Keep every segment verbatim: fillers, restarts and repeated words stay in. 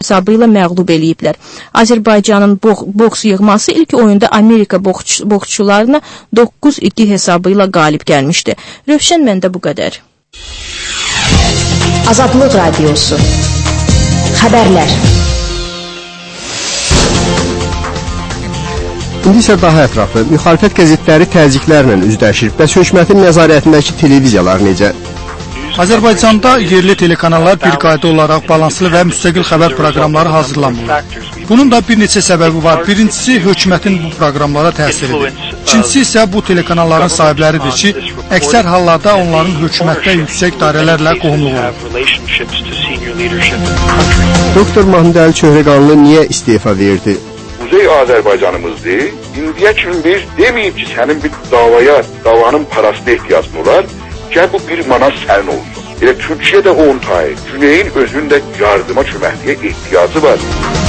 hesabı ilə məğlub eləyiblər. Azərbaycanın boks yığması ilk oyunda Amerika boksçularına doqquz iki hesabı ilə qalib gəlmişdi. Rövşən, məndə bu qədər. Azadlıq Radiosu. Xəbərlər. İndi isə daha ətraflı, müxalifət qəzetləri təzyiqlərlə üzləşir. Bəs hökumətin nəzarətindəki televiziyalar necə? Azərbaycanda yerli telekanallar bir qayda olaraq balanslı və müstəqil xəbər proqramları hazırlanmır. Bunun da bir neçə səbəbi var. Birincisi, hökumətin bu proqramlara təsiridir. İkincisi isə bu telekanalların sahibləridir ki, əksər hallarda onların hökumətdə yüksək dairələrlə qohumluğu olur. Doktor Mahmud Əli Çöhrəqanlı niyə istefa verdi? Kuzey Azərbaycanımızdır. İndiyə kimi bir deməyib ki, sənin bir davaya, davanın parasına ehtiyacın olar. Gəl bu bir manat sənin olsun. Elə Türkiyədə on tayı, Güneyin özünün də yardıma, köməkliyə ehtiyacı var.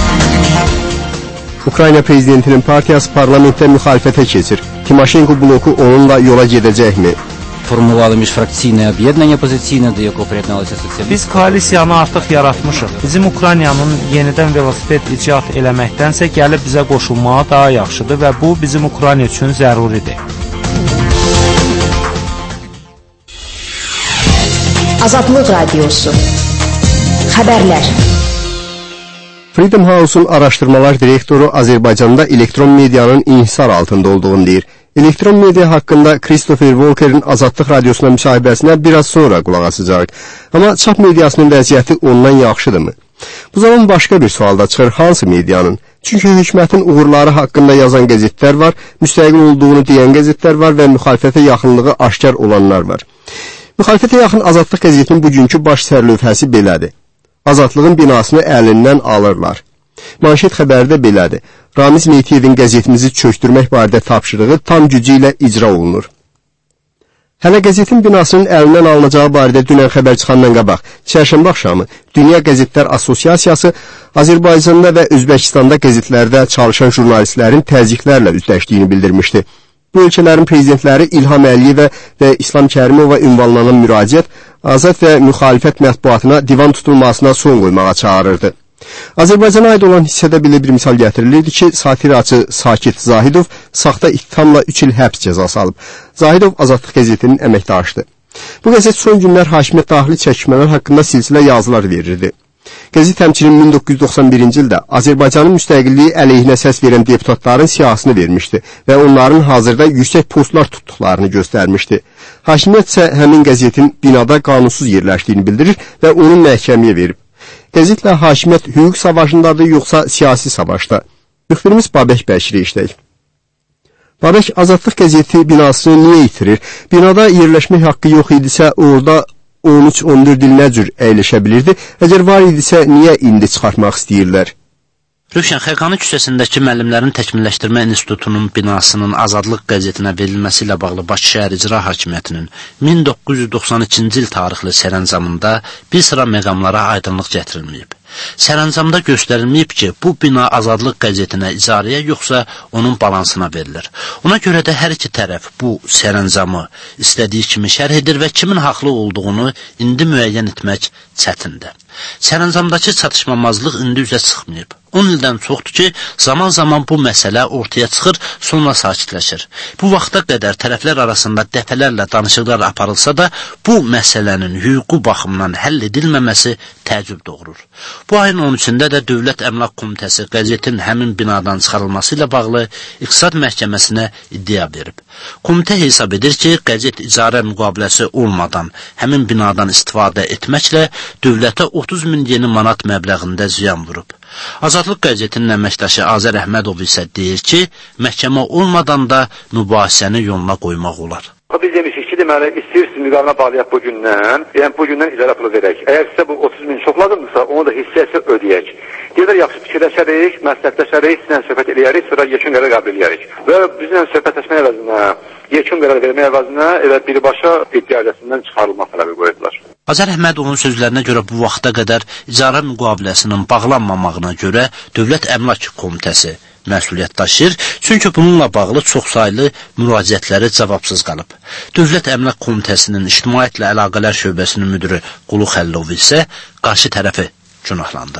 Ukrayna prezidentinin partiyası parlamentdə müxalifətə keçir. Timoşenko bloku onunla yola gedəcəkmi? Формували міжфракційне об'єднання опозиційне, до якого приєдналися соціалісти. Biz koalisiyanı artıq yaratmışıq. Bizim Ukraynanın yenidən velosiped icad eləməkdənsə gəlib bizə qoşulmağa daha yaxşıdır və bu bizim Ukrayna üçün zəruridir. Azadlıq Radiosu. Xəbərlər. Freedom House-un araşdırmalar direktoru Azərbaycanda elektron medianın inhisar altında olduğunu deyir. Elektron media haqqında Christopher Walker'in Azadlıq Radiosuna müsahibəsinə biraz sonra qulaq asacaq. Amma çap mediasının vəziyyəti ondan yaxşıdırmı? Bu zaman başqa bir sual da çıxır, hansı medianın? Çünki hökumətin uğurları haqqında yazan qəzetlər var, müstəqil olduğunu deyən qəzetlər var və müxalifətə yaxınlığı aşkar olanlar var. Müxalifətə yaxın Azadlıq qəzetinin bugünkü baş sərlövhəsi belədir. Azadlığın binasını əlindən alırlar. Manşet xəbərdə belədir. Ramiz Meytiyevin qəzetimizi çöktürmək barədə tapşırığı tam gücü ilə icra olunur. Hələ qəzetin binasının əlindən alınacağı barədə dünən xəbər çıxandan qabaq, çərşənbə axşamı Dünya Qəzetlər Assosiasiyası Azərbaycanda və Özbəkistanda qəzetlərdə çalışan jurnalistlərin təzyiqlərlə üzləşdiyini bildirmişdi. Bu ölkələrin prezidentləri İlham Əliyevə və İslam Kərimova ünvanlanan müraciət azad və müxalifət mətbuatına divan tutulmasına son qoymağa çağırırdı. Azərbaycana aid olan hissədə belə bir misal gətirilirdi ki, satiraçı Sakit Zahidov saxta ittihamla üç il həbs cəzası alıb. Zahidov Azadlıq qəzetinin əməkdaşıdır. Bu qəzet son günlər hakimiyyət daxili çəkişmələr haqqında silsilə yazılar verirdi. Qəzet həmçinin min doqquz yüz doxsan birinci ildə Azərbaycanın müstəqilliyi əleyhinə səs verən deputatların siyahısını vermişdi və onların hazırda yüksək postlar tutduqlarını göstərmişdi. Hakimiyyət isə həmin qəzetin binada qanunsuz yerləşdiyini bildirir və onu məhkəməyə verib. Qəzetlə hakimiyyət hüquq savaşındadır, yoxsa siyasi savaşda? Müxbirimiz Babək Bəşiri işləyik. Babək, Azadlıq qəzeti binasını niyə itirir? Binada yerləşmək haqqı yox idisə, orada on üç on dörd il nə cür əyləşə bilirdi? Əgər var idisə, niyə indi çıxartmaq istəyirlər? Rövşən, Xəqani küçəsindəki müəllimlərin təkmilləşdirmə institutunun binasının Azadlıq qəzetinə verilməsi ilə bağlı Bakı şəhər icra hakimiyyətinin min doqquz yüz doxsan ikinci il tarixli sərəncamında bir sıra məqamlara aydınlıq gətirilməyib. Sərəncamda göstərilməyib ki, bu bina Azadlıq qəzetinə icarəyə yoxsa onun balansına verilir. Ona görə də hər iki tərəf bu sərəncamı istədiyi kimi şərh edir və kimin haqlı olduğunu indi müəyyən etmək çətindir. Sərəncamdakı çatışmamazlıq indi üzə çıxmayıb. on ildən çoxdur ki, zaman-zaman bu məsələ ortaya çıxır, sonra sakitləşir. Bu vaxta qədər tərəflər arasında dəfələrlə danışıqlar aparılsa da, bu məsələnin hüquqi baxımdan həll edilməməsi təəccüb doğurur. Bu ayın on üçündə də Dövlət Əmlak Komitəsi qəzetin həmin binadan çıxarılması ilə bağlı İqtisad Məhkəməsinə iddia verib. Komitə hesab edir ki, qəzet icarə müqaviləsi olmadan həmin binadan istifadə etməklə dövlətə otuz min yeni manat məbləğində ziyan vurub. Azadlıq qəzetinin əməkdaşı Azər Əhmədov isə deyir ki, məhkəmə olmadan da mübahisəni yoluna qoymaq olar. Biz demişik ki, deməli, istəyirsiniz müqavilə bağlayaq bu gündən, yəni bu gündən icarə pulu verək. Əgər sizə bu otuz min çox lazımdırsa, onu da hissə-hissə ödəyək. Gedər yaxşı fikirləşərik, məsləhətləşərik, sizlə söhbət eləyərik, sonra yekun qərar qəbul eləyərik. Və bizlə söhbətləşmək əvəzinə, yekun qərar vermək əvəzinə elə birbaşa iddiayəsindən çıxarılmaq tələbi qoydular. Azər Əhmədovun sözlərinə görə bu vaxta qədər icarə müqaviləsinin bağlanmamağına görə Dövlət Əmlak Komitəsi məsuliyyət daşıyır, çünki bununla bağlı çoxsaylı müraciətləri cavabsız qalıb. Dövlət Əmlak Komitəsinin İctimaiyyətlə Əlaqələr Şöbəsinin müdürü Qulu Xəllov isə qarşı tərəfi günahlandırır.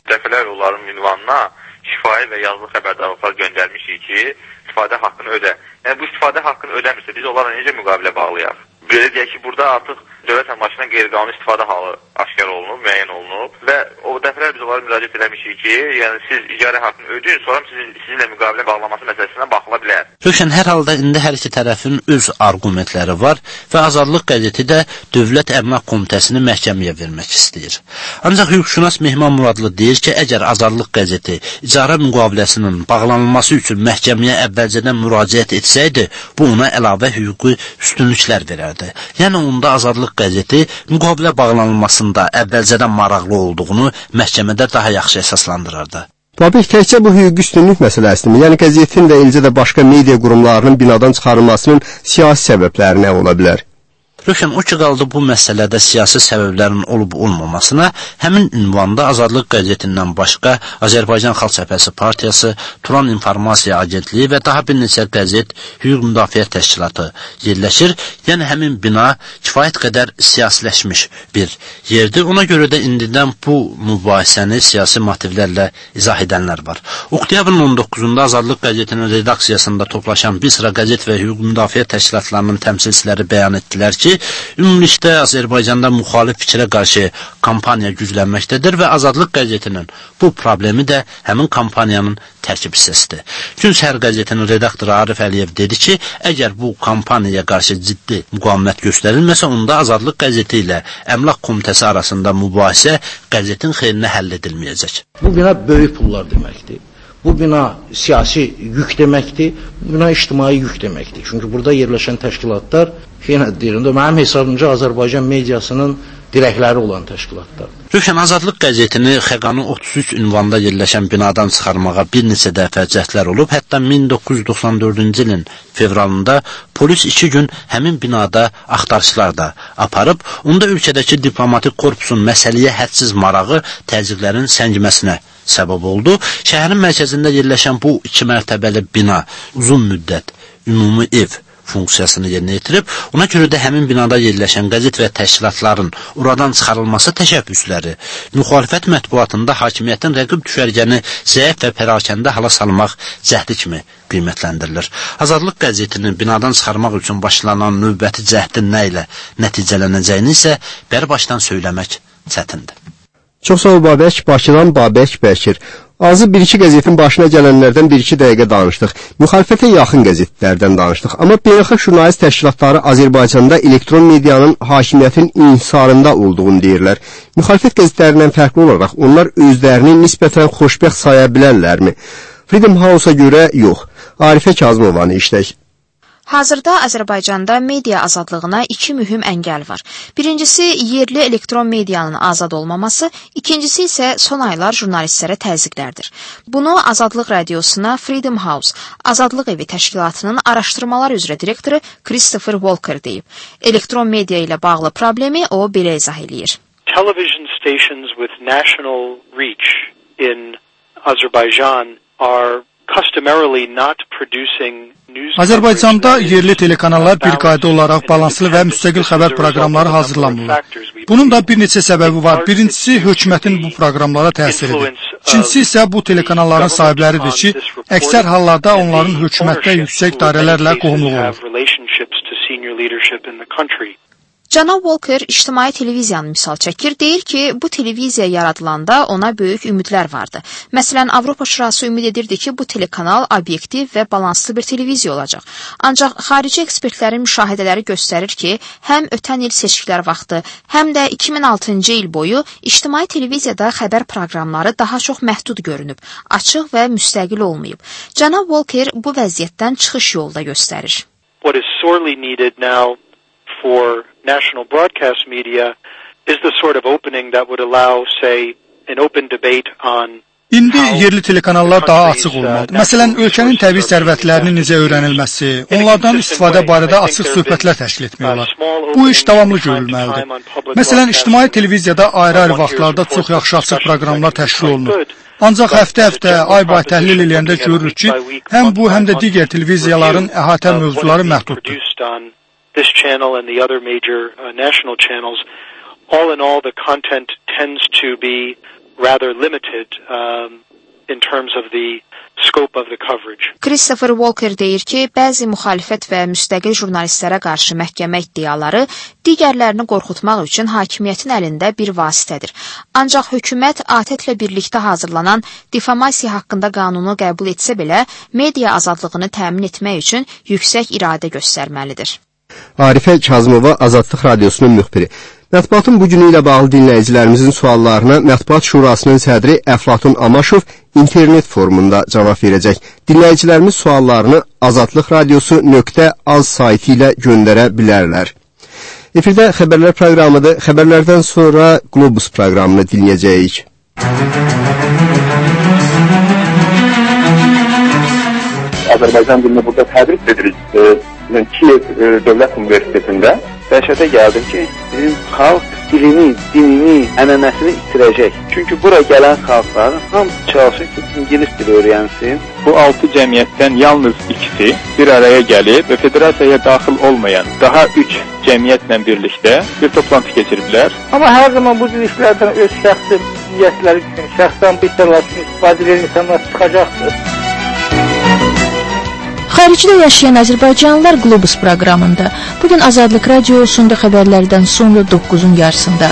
Dəfələr onların ünvanına şifahi və yazılı xəbərdarlıqlar göndərmişik ki, istifadə haqqını ödə. Yəni bu istifadə haqqını ödəmirsə biz onlarla necə müqavilə bağlayaq? Belə deyək ki, burada artıq dövlət əmlakından qeyri-qanuni istifadə halı aşkar olunub, müəyyən olunub və o dəfələr biz onlara müraciət eləmişik ki, yəni siz icarə haqqını ödəyin, sonra sizin, sizinlə müqavilə bağlaması məsələsinə baxıla bilər. Rövşən, hər halda indi hər iki tərəfin öz arqumentləri var və Azadlıq qəzeti də Dövlət Əmlak Komitəsini məhkəməyə vermək istəyir. Ancaq hüquqşünas Mehman Muradlı deyir ki, əgər Azadlıq qəzeti icarə müqaviləsinin bağlanılması üçün məhkəməyə əvvəlcədən müraciət etsəydi, bu ona əlavə hüquqi üstünlüklər verərdi. Yəni onda Azadlıq qəzeti müqavilə bağlanılmasında əvvəlcədən maraqlı olduğunu məhkəmədə daha yaxşı əsaslandırırdı. Babək, təkcə bu hüquqi üstünlük məsələsidir. Yəni qəzetin də eləcə də başqa media qurumlarının binadan çıxarılmasının siyasi səbəbləri nə ola bilər? Rövşən, o ki qaldı bu məsələdə siyasi səbəblərin olub-olmamasına, həmin ünvanda Azadlıq qəzetindən başqa Azərbaycan Xalq Cəbhəsi Partiyası, Turan İnformasiya Agentliyi və daha bir neçə qəzet, hüquq müdafiə təşkilatı yerləşir. Yəni həmin bina kifayət qədər siyasiləşmiş bir yerdir. Ona görə də indidən bu mübahisəni siyasi motivlərlə izah edənlər var. Oktyabrın on doqquzunda Azadlıq qəzetinin redaksiyasında toplaşan bir sıra qəzet və hüquq müdafiə təşkilatlarının təmsilçiləri bəyan etdilər ki, ümumilikdə Azərbaycanda müxalif fikrə qarşı kampaniya güclənməkdədir və Azadlıq qəzetinin bu problemi də həmin kampaniyanın tərkib hissəsidir. Gün Səhər qəzetinin redaktoru Arif Əliyev dedi ki, əgər bu kampaniyaya qarşı ciddi müqavimət göstərilməsə, onda Azadlıq qəzeti ilə Əmlak Komitəsi arasında mübahisə qəzetin xeyrinə həll edilməyəcək. Bu bina böyük pullar deməkdir. Bu bina siyasi yük deməkdir, bu bina ictimai yük deməkdir. Çünki burada yerləşən təşkilatlar, yenə deyirəm də, mənim hesabımca Azərbaycan mediasının dirəkləri olan təşkilatlar. Rövşən, Azadlıq qəzetini Xəqanı otuz üç ünvanda yerləşən binadan çıxarmağa bir neçə dəfə cəhdlər olub. Hətta min doqquz yüz doxsan dördüncü ilin fevralında polis iki gün həmin binada axtarışlar da aparıb. Onda ölkədəki diplomatik korpusun məsələyə hədsiz marağı təzyiqlərin səngiməsinə səbəb oldu. Şəhərin mərkəzində yerləşən bu iki mərtəbəli bina uzun müddət ümumi ev funksiyasını yerinə yetirib. Ona görə də həmin binada yerləşən qəzet və təşkilatların oradan çıxarılması təşəbbüsləri müxalifət mətbuatında hakimiyyətin rəqib düşərgəni zəif və pərakəndə hala salmaq cəhdi kimi qiymətləndirilir. Azadlıq qəzetinin binadan çıxarmaq üçün başlanan növbəti cəhdin nə ilə nəticələnəcəyini isə bərbaşdan söyləmək çətindir. Çox sağ ol Babək, Bakıdan Babək Bəkir. Azı bir-iki qəzetin başına gələnlərdən bir-iki dəqiqə danışdıq. Müxalifətə yaxın qəzetlərdən danışdıq. Amma beynəlxalq jurnalist təşkilatları Azərbaycanda elektron medianın hakimiyyətin inhisarında olduğunu deyirlər. Müxalifət qəzetlərindən fərqli olaraq onlar özlərini nisbətən xoşbəxt saya bilərlərmi? Freedom House-a görə yox. Arifə Kazımovanı işlək. Hazırda Azərbaycanda media azadlığına iki mühüm əngəl var. Birincisi, yerli elektron medianın azad olmaması, ikincisi isə son aylar jurnalistlərə təzyiqlərdir. Bunu Azadlıq radiosuna Freedom House, Azadlıq evi təşkilatının araşdırmalar üzrə direktoru Christopher Walker deyib. Elektron media ilə bağlı problemi o belə izah eləyir. Television stations with national reach in Azerbaijan are customarily not producing Azərbaycanda yerli telekanallar bir qayda olaraq balanslı və müstəqil xəbər proqramları hazırlamırlar. Bunun da bir neçə səbəbi var. Birincisi, hökumətin bu proqramlara təsir edir. İkincisi isə bu telekanalların sahibləridir ki, əksər hallarda onların hökumətdə yüksək dairələrlə qohumluğu olur. Cənab Walker ictimai televiziyanı misal çəkir, deyir ki, bu televiziya yaradılanda ona böyük ümidlər vardı. Məsələn, Avropa Şurası ümid edirdi ki, bu telekanal obyektiv və balanslı bir televiziya olacaq. Ancaq xarici ekspertlərin müşahidələri göstərir ki, həm ötən il seçkilər vaxtı, həm də iki min altıncı il boyu ictimai televiziyada xəbər proqramları daha çox məhdud görünüb, açıq və müstəqil olmayıb. Cənab Walker bu vəziyyətdən çıxış yolu da göstərir. What is sorely needed now for national broadcast media is the sort of opening that would allow, say, an open debate on İndi yerli telekanallar daha açıq olmalıdır. Məsələn, ölkənin təbii sərvətlərinin necə öyrənilməsi, onlardan istifadə barədə açıq söhbətlər təşkil etmək olar. Bu iş davamlı görülməlidir. Məsələn, ictimai televiziyada ayrı-ayrı vaxtlarda çox yaxşı açıq proqramlar təşkil olunur. Ancaq həftə-həftə, ay-bay təhlil eləyəndə görürük ki, həm bu, həm də digər televiziyaların əhatə mövzuları məhduddur. This channel and the other major uh, national channels, all in all, the content tends to be rather limited um, in terms of the scope of the coverage. Christopher Walker deyir ki, bəzi müxalifət və müstəqil jurnalistlərə qarşı məhkəmə iddiaları digərlərini qorxutmaq üçün hakimiyyətin əlində bir vasitədir. Ancaq hökumət A T E T-lə birlikdə hazırlanan difamasiya haqqında qanunu qəbul etsə belə, media azadlığını təmin etmək üçün yüksək iradə göstərməlidir. Arifə Kazımova, Azadlıq Radiosunun müxbiri. Mətbuatın bugünü ilə bağlı dinləyicilərimizin suallarına Mətbuat Şurasının sədri Əflatun Amaşov internet forumunda cavab verəcək. Dinləyicilərimiz suallarını Azadlıq Radiosu nöqtə az saytı ilə göndərə bilərlər. Efirdə xəbərlər proqramıdır. Xəbərlərdən sonra Globus proqramını dinləyəcəyik. Azərbaycan dilini burada tədris edirik. Kiyev Dövlət Universitetində dəhşətə gəldim ki, bizim xalq dilini, dinini, ənənəsini itirəcək. Çünki bura gələn xalqlar hamısı çalışır ki, İngilis dili öyrənsin. Bu altı cəmiyyətdən yalnız ikisi bir araya gəlib və federasiyaya daxil olmayan daha üç cəmiyyətlə birlikdə bir toplantı keçiriblər. Amma hər zaman bu cür işlərdən öz şəxsi niyyətləri üçün, şəxsi ambisiyalar üçün istifadə edən insanlar çıxacaqdır. Xaricdə yaşayan Azərbaycanlılar Globus proqramında. Bugün Azadlıq Radiosunda xəbərlərdən sonra doqquzun yarısında.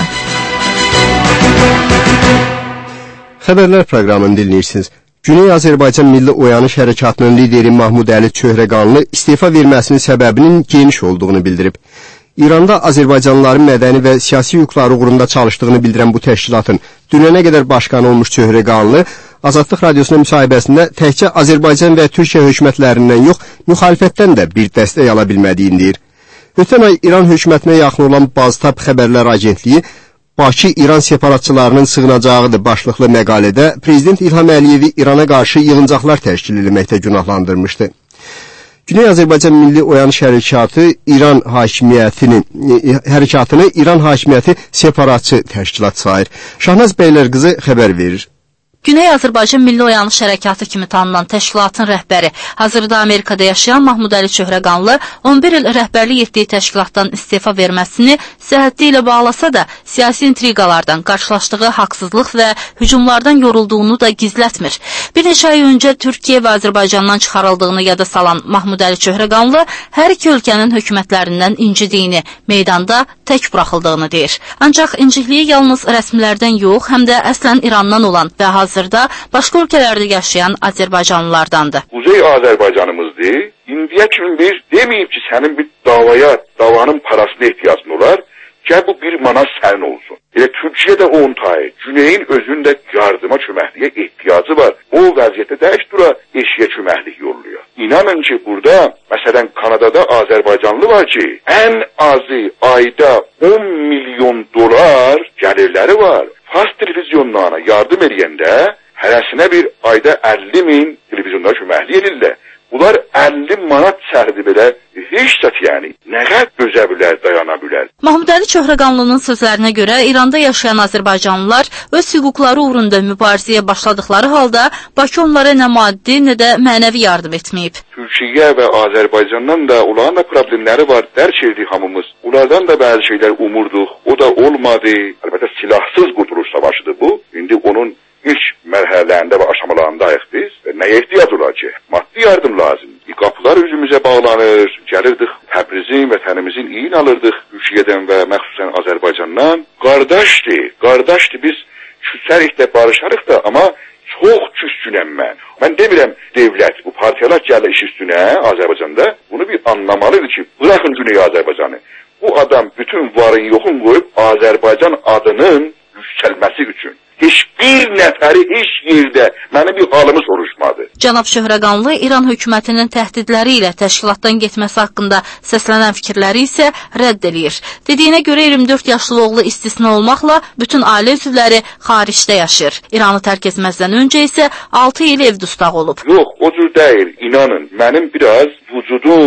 Xəbərlər proqramını dinləyirsiniz. Güney Azərbaycan Milli Oyanış Hərəkatının lideri Mahmud Əli Çöhrəqanlı istefa verməsinin səbəbinin geniş olduğunu bildirib. İranda Azərbaycanlıların mədəni və siyasi hüquqları uğrunda çalışdığını bildirən bu təşkilatın dünənə qədər başqanı olmuş Çöhrəqanlı Azadlıq Radiosuna müsahibəsində təkcə Azərbaycan və Türkiyə hökumətlərindən yox, müxalifətdən də bir dəstək ala bilmədiyini deyir. Ötən ay İran hökumətinə yaxın olan Baztab Xəbərlər Agentliyi Bakı İran separatçılarının sığınacağıdır başlıqlı məqalədə Prezident İlham Əliyevi İrana qarşı yığıncaqlar təşkil etməkdə günahlandırmışdı. Güney Azərbaycan Milli Oyanış Hərəkatı İran hakimiyyətini hərəkatını İran hakimiyyəti separatçı təşkilat sayır. Şahnaz Bəylər qızı xəbər verir. Güney Azərbaycan Milli Oyanış Hərəkatı kimi tanınan təşkilatın rəhbəri, hazırda Amerikada yaşayan Mahmud Əli Çöhrəqanlı on bir il rəhbərlik etdiyi təşkilatdan istefa verməsini səhhəti ilə bağlasa da, siyasi intriqalardan, qarşılaşdığı haqsızlıq və hücumlardan yorulduğunu da gizlətmir. Bir neçə ay öncə Türkiyə və Azərbaycandan çıxarıldığını yada salan Mahmud Əli Çöhrəqanlı hər iki ölkənin hökumətlərindən incidiyini, meydanda tək buraxıldığını deyir. Ancaq incikliyi yalnız rəsmilərdən yox, həm də əslən İrandan olan və hazırda başqa ölkələrdə yaşayan Azərbaycanlılardandır. Kuzey Azərbaycanımızdır. İndiyə kimi bir deməyib ki, sənin bir davaya, davanın parasına ehtiyacın olar, gəl bu bir manat sənin olsun. Elə Türkiyə də on tayı, Güneyin özündə yardıma köməkliyə ehtiyacı var. O vəziyyətə dəş dura eşiyə köməklik yolluyor. İnanın ki, burada, məsələn, Kanadada Azərbaycanlı var ki, ən azı ayda on milyon dolar gəlirləri var. Fars televizyonlarına yardım edəndə hərəsinə bir ayda əlli min televizyonlara köməklik edirlər. Bunlar əlli manat sərdi belə heç zət yəni. Nə qədər dözə bilər, dayana bilər. Mahmud Əli Çöhrəqanlının sözlərinə görə İranda yaşayan Azərbaycanlılar öz hüquqları uğrunda mübarizəyə başladıkları halda Bakı onlara nə maddi, nə də mənəvi yardım etməyib. Türkiyə və Azərbaycandan da onların da problemləri var, dərk etdik hamımız. Onlardan da bəzi şeylər umurduq, o da olmadı. Əlbəttə silahsız qurtuluş savaşıdır bu. İndi onun ilk mərhələlərində və aşamalarındayıq biz. Və nəyə ehtiyac olar ki? Maddi yardım lazım. Qapılar üzümüzə bağlanır, gəlirdik Təbrizin, vətənimizin iyin alırdıq Türkiyədən və məxsusən Azərbaycandan. Qardaşdır, qardaşdır, biz küsərik də, barışarıq da, amma çox küskünəm mən. Mən demirəm devlət, bu partiyalar gəlir iş üstünə Azərbaycanda. Bunu bir anlamalıdır ki, bırakın Güney Azərbaycanı. Bu adam bütün varın yoxun qoyub Azərbaycan adının yüksəlməsi üçün. Hiçbir nəfəri heç yerdə mənim bir halımı soruşmadı. Cənab Çöhrəqanlı İran hökumətinin təhdidləri ilə təşkilatdan getməsi haqqında səslənən fikirləri isə rədd edir. Dediyinə görə iyirmi dörd yaşlı oğlu istisna olmaqla bütün ailə üzvləri xaricdə yaşayır. İranı tərk etməzdən öncə isə altı il ev dustaq olub. Yox, o cür deyil. İnanın, mənim biraz vücudum,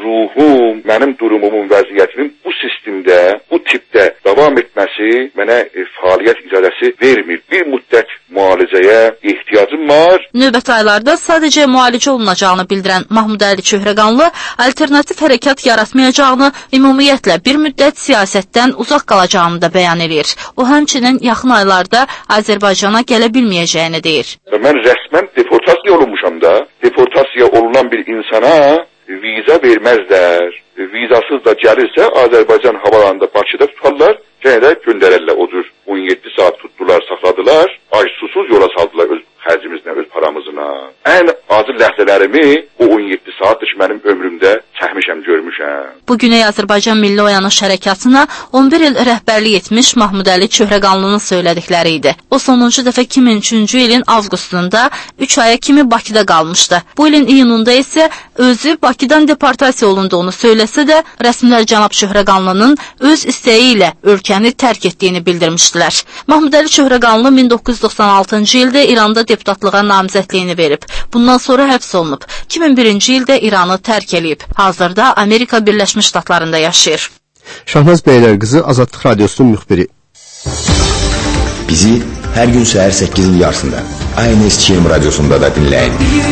ruhum, mənim durumumun, vəziyyətimin bu sistemdə, bu tipdə davam etməsi mənə e, fəaliyyət icazəsi vermir. Bir müddət müalicəyə ehtiyacım var. Növbəti aylarda sadəcə müalicə olunacağını bildirən Mahmudəli Çöhrəqanlı alternativ hərəkat yaratmayacağını, ümumiyyətlə bir müddət siyasətdən uzaq qalacağını da bəyan edir. O həmçinin yaxın aylarda Azərbaycana gələ bilməyəcəyini deyir. Mən rəsmən deportasiya olunmuşam da, deportasiya olunan bir insana viza verməzlər. Vizasız da gəlirsə Azərbaycan havalarında Bakıda tutarlar, yenə də göndərərlər. O cür on yeddi saat tutdular, saxladılar, ay susuz yola saldılar öz xərcimizlə, öz paramızla. Ən acı ləhzələrimi o on yeddi saatdır ki, mənim ömrümdə çəkmişəm, görmüşəm. Bu Güney Azərbaycan Milli Oyanış Hərəkatına on bir il rəhbərlik etmiş Mahmudəli Çöhrəqanlının söylədikləri idi. O sonuncu dəfə iki min üçüncü ilin avqustunda üç aya kimi Bakıda qalmışdı. Bu ilin iyununda isə özü Bakıdan deportasiya olunduğunu söyləsə də, rəsmilər cənab Çöhrəqanlının öz istəyi ilə ölkəni tərk etdiyini bildirmişdilər. Mahmudəli Çöhrəqanlı min doqquz yüz doxsan altıncı ildə İranda deputatlığa namizədliyini verib. Bundan sonra həbs olunub. iki min birinci ildə İranı tərk edib. Hazırda Amerika Birləşmiş Ştatlarında yaşayır. Şahnaz Beylər qızı Azadlıq Radiosunun müxbiri. Bizi hər gün səhər səkkizin yarısında I N S T M radiosunda da dinləyin.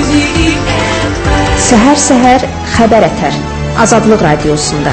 Səhər-səhər xəbər ətər Azadlıq Radiosunda.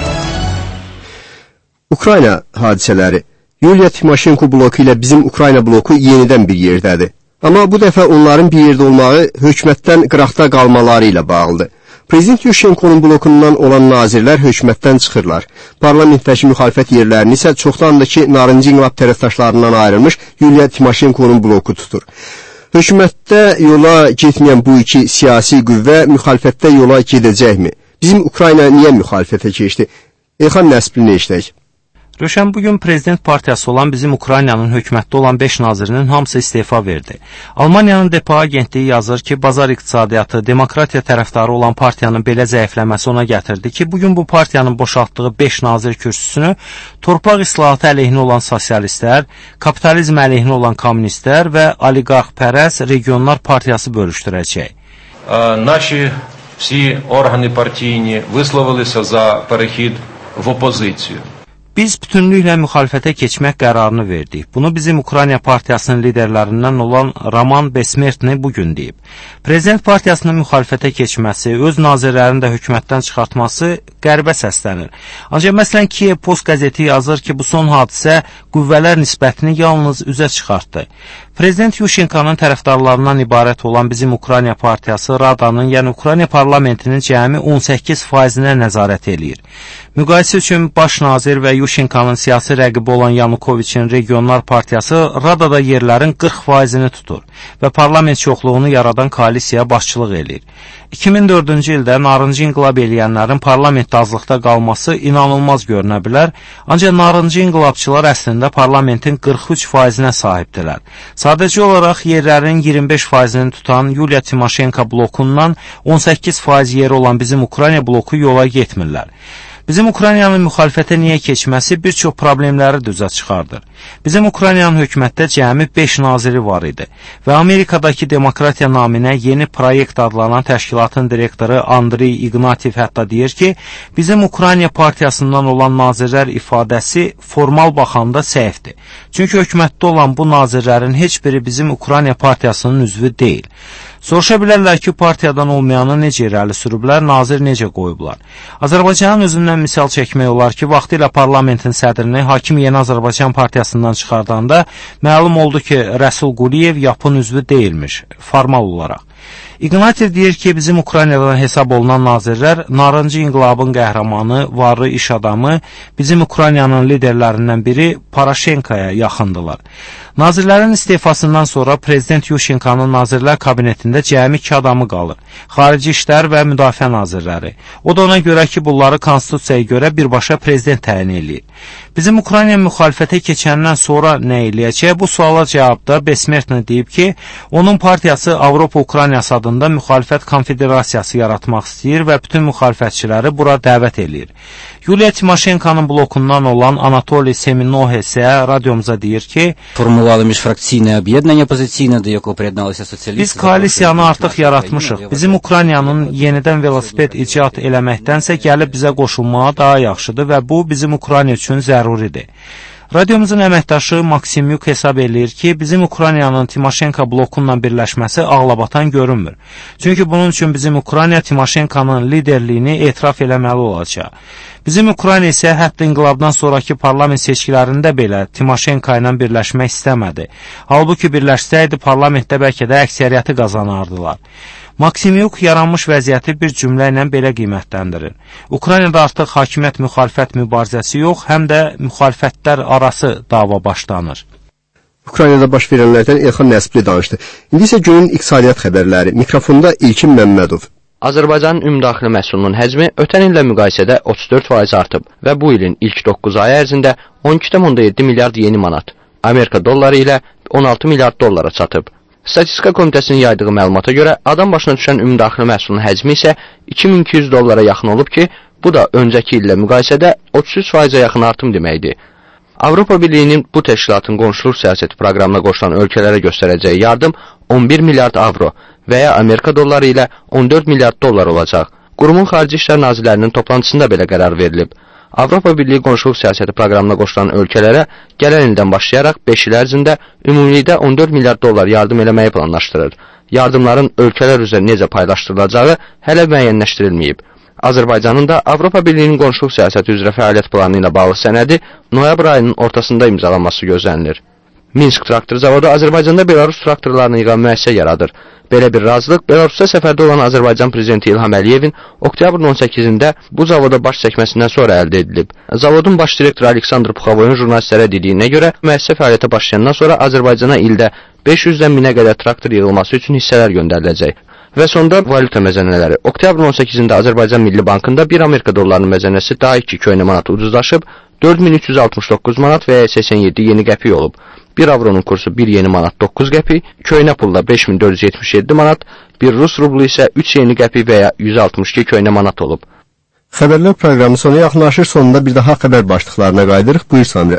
Ukrayna hadisələri. Yuliya Timoşenko bloku ilə bizim Ukrayna bloku yenidən bir yerdədir. Amma bu dəfə onların bir yerdə olmağı hökumətdən qıraqda qalmaları ilə bağlıdır. Prezident Yushchenko'nun blokundan olan nazirlər hökumətdən çıxırlar. Parlamentdəki müxalifət yerlərini isə çoxdandakı Narıncı İnqilab tərəfdaşlarından ayrılmış Yuliya Timoşenko'nun bloku tutur. Hökumətdə yola getməyən bu iki siyasi qüvvə müxalifətdə yola gedəcəkmi? Bizim Ukrayna niyə müxalifətə keçdi? Elxan Nəsbini eşitək. Röşən, bugün Prezident Partiyası olan bizim Ukraynanın hökumətdə olan beş nazirinin hamısı istefa verdi. Almaniyanın Depo agentliyi yazır ki, bazar iqtisadiyyatı, demokratiya tərəfdarı olan partiyanın belə zəifləməsi ona gətirdi ki, bugün bu partiyanın boşaltdığı beş nazir kürsüsünü torpaq islahatı əleyhinə olan sosialistlər, kapitalizm əleyhinə olan kommunistlər və oliqarxpərəst regionlar partiyası bölüşdürəcək. Наші всі органи партійні висловилися за перехід в опозицію. Biz bütünlüklə müxalifətə keçmək qərarını verdik. Bunu bizim Ukrayna partiyasının liderlərindən olan Roman Besmertni bugün deyib. Prezident partiyasının müxalifətə keçməsi, öz nazirlərini də hökumətdən çıxartması qəribə səslənir. Ancaq məsələn Kiev Post qəzeti yazır ki, bu son hadisə qüvvələr nisbətini yalnız üzə çıxartdı. Prezident Yushchenko'nun tərəfdarlarından ibarət olan bizim Ukrayna partiyası Radanın, yəni Ukrayna parlamentinin cəmi on səkkiz faizinə nəzarət eləyir. Müqayisə üçün baş nazir və Yushchenko'nun siyasi rəqibi olan Yanukoviçin regionlar partiyası Radada yerlərin qırx faizini tutur və parlament çoxluğunu yaradan koalisiya başçılıq eləyir. iki min dördüncü ildə narıncı inqilab eləyənlərin parlamentdə azlıqda qalması inanılmaz görünə bilər, ancaq narıncı inqilabçılar əslində parlamentin qırx üç faizinə sahibdilər. Sadəcə olaraq yerlərin iyirmi beş faizini tutan Yuliya Timoşenko blokundan on səkkiz faiz yeri olan bizim Ukrayna bloku yola getmirlər. Bizim Ukraynanın müxalifətə niyə keçməsi bir çox problemləri düzə çıxardır. Bizim Ukraynanın hökumətdə cəmi beş naziri var idi və Amerikadakı demokratiya naminə yeni proyekt adlanan təşkilatın direktoru Andrey Ignatiev hətta deyir ki, bizim Ukrayna partiyasından olan nazirlər ifadəsi formal baxanda səhvdir. Çünki hökumətdə olan bu nazirlərin heç biri bizim Ukrayna partiyasının üzvü deyil. Soruşa bilərlər ki, partiyadan olmayanı necə irəli sürüblər, nazir necə qoyublar. Azərbaycanın özündən misal çəkmək olar ki, vaxtilə parlamentin sədrini Hakim Yeni Azərbaycan partiyasından çıxardanda məlum oldu ki, Rəsul Quliyev yapın üzvü deyilmiş, formal olaraq. İqnatiev deyir ki, bizim Ukraynadan hesab olunan nazirlər narıncı inqilabın qəhrəmanı, varlı iş adamı, bizim Ukraynanın liderlərindən biri Paraşenkoya yaxındılar. Nazirlərin istifasından sonra Prezident Yushchenko'nun nazirlər kabinetində cəmi iki adamı qalır. Xarici İşlər və Müdafiə nazirləri. O da ona görə ki, bunları konstitusiyaya görə birbaşa prezident təyin eləyir. Bizim Ukrayna müxalifətə keçəndən sonra nə eləyəcək? Bu suala cavabda Besmertni deyib ki, onun partiyası Avropa Ukraynası adında müxalifət konfederasiyası yaratmaq istəyir və bütün müxalifətçiləri bura dəvət eləyir. Yuliya Timoşenkonun blokundan olan Anatoliy Seminohe isə radiomuza deyir ki, biz koalisiyanı artıq yaratmışıq. Bizim Ukraynanın yenidən velosiped icad eləməkdənsə gəlib bizə qoşulmağa daha yaxşıdır və bu bizim Ukrayna üçün zəruridir. Radiomuzun əməkdaşı Maksimyuk hesab eləyir ki, bizim Ukraynanın Timoşenko blokunla birləşməsi ağlabatan görünmür. Çünki bunun üçün bizim Ukrayna Timoşenkonun liderliyini etiraf eləməli olacaq. Bizim Ukrayna isə hətta inqilabdan sonraki parlament seçkilərində belə Timoşenko ilə birləşmək istəmədi. Halbuki birləşsəydi parlamentdə bəlkə də əksəriyyəti qazanardılar. Maksimyuk yaranmış vəziyyəti bir cümlə ilə belə qiymətləndirir. Ukraynada artıq hakimiyyət-müxalifət mübarizəsi yox, həm də müxalifətlər arası dava başlanır. Ukraynada baş verənlərdən Elxan Nəsibli danışdı. İndi isə günün iqtisadiyyat xəbərləri. Mikrofonda İlkin Məmmədov. Azərbaycanın ümumdaxili məhsulunun həcmi ötən illə müqayisədə otuz dörd faiz artıb və bu ilin ilk doqquz ayı ərzində on iki nöqtə yeddi milyard yeni manat, Amerika dolları ilə on altı milyard dollara çatıb. Statistika Komitəsinin yaydığı məlumata görə adam başına düşən ümumdaxili məhsulun həcmi isə iki min iki yüz dollara yaxın olub ki, bu da öncəki illə müqayisədə otuz üç faizə yaxın artım deməkdir. Avropa Birliyinin bu təşkilatın qonşuluq siyasəti proqramına qoşulan ölkələrə göstərəcəyi yardım on bir milyard avro və ya Amerika dolları ilə on dörd milyard dollar olacaq. Qurumun Xarici İşlər Nazirlərinin toplantısında belə qərar verilib. Avropa Birliyi qonşuluq siyasəti proqramına qoşulan ölkələrə gələn ildən başlayaraq beş il ərzində ümumilikdə on dörd milyard dollar yardım eləməyi planlaşdırır. Yardımların ölkələr üzrə necə paylaşdırılacağı hələ müəyyənləşdirilməyib. Azərbaycanın da Avropa Birliyinin qonşuluq siyasəti üzrə fəaliyyət planı ilə bağlı sənədi noyabr ayının ortasında imzalanması gözlənilir. Minsk traktor zavodu Azərbaycanda Belarus traktorlarını yığan müəssisə yaradır. Belə bir razılıq Belarusda səfərdə olan Azərbaycan prezidenti İlham Əliyevin oktyabrın on səkkizində bu zavoda baş çəkməsindən sonra əldə edilib. Zavodun baş direktoru Aleksandr Puxavoyun jurnalistlərə dediyinə görə müəssisə fəaliyyətə başlayandan sonra Azərbaycana ildə beş yüzdən minə qədər traktor yığılması üçün hissələr göndəriləcək. Və sonda valyuta məzənələri. Oktyabrın on səkkizində Azərbaycan Milli Bankında bir Amerika dollarının məzənəsi daha iki köynə manat ucuzlaşıb, dörd min üç yüz altmış doqquz manat və səksən yeddi yeni qəpik olub. bir avronun kursu bir yeni manat doqquz qəpik, köynə pulla beş min dörd yüz yetmiş yeddi manat, bir Rus rublu isə üç yeni qəpik və ya yüz altmış iki köynə manat olub. Xəbərlər proqramı sona yaxınlaşır, sonunda bir daha xəbər başlıqlarına qaydırıq. Buyur Samir.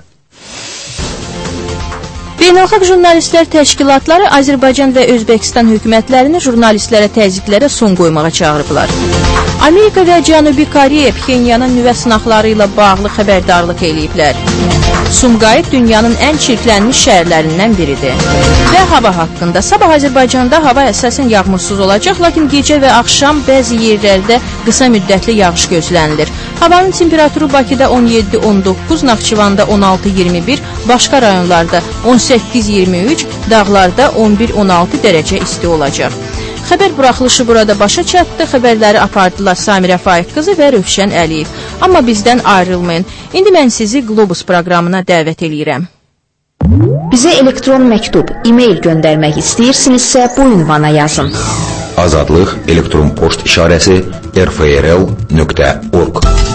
Beynəlxalq Jurnalistlər Təşkilatları Azərbaycan və Özbəkistan hökumətlərini jurnalistlərə təzyiqlərə son qoymağa çağırıblar. Amerika və Cənubi Koreya Pxenyanın nüvə sınaqları ilə bağlı xəbərdarlıq eləyiblər. Sumqayıt dünyanın ən çirklənmiş şəhərlərindən biridir. Və hava haqqında. Sabah Azərbaycanda hava əsasən yağmursuz olacaq, lakin gecə və axşam bəzi yerlərdə qısa müddətli yağış gözlənilir. Havanın temperaturu Bakıda on yeddi on doqquz, Naxçıvanda on altı iyirmi bir, başqa rayonlarda on səkkiz iyirmi üç, dağlarda on bir on altı dərəcə isti olacaq. Xəbər buraxılışı burada başa çatdı. Xəbərləri apardılar Samirə Faiq qızı və Rövşən Əliyev. Amma bizdən ayrılmayın. İndi mən sizi Globus proqramına dəvət eləyirəm. Bizə elektron məktub, e-mail göndərmək istəyirsinizsə bu ünvana yazın. Azadlıq elektron poçt işarəsi r f r l nöqtə org